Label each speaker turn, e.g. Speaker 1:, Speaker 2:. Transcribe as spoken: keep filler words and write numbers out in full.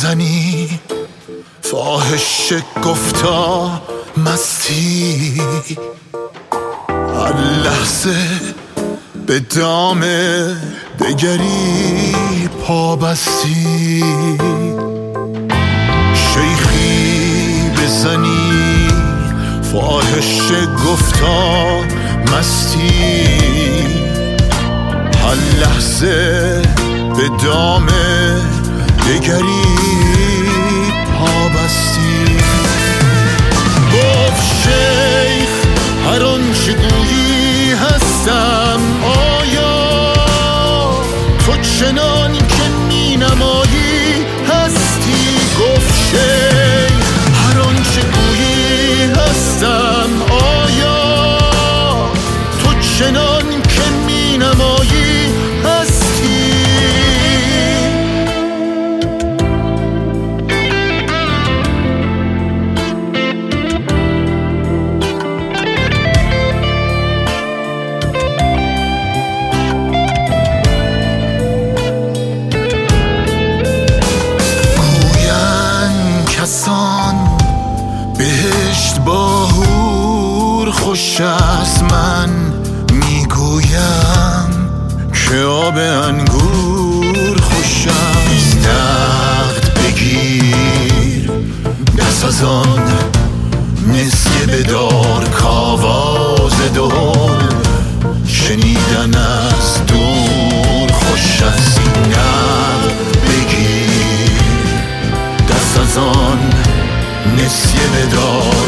Speaker 1: بزنی، فاحش گفتا مستی، هر لحظه به دام دگری پا بستی، شیخی بزنی، فاحش گفتا مستی، هر لحظه به دام دگری پا بستی. گفت شیخ هر آنچه گویی هستم، آیا تو چنان که می نمایی هستی؟ گفت شیخ هر آنچه گویی هستم، آیا تو چنان که می نمایی هستی؟ بهشت با حور خوش است، من میگویم که آب انگور خوش است. نقد بگیر دست از آن نسیه بدار، کاواز دهل شنیدن از دور خوش است. نقد بگیر دست از آن نسیه بدار،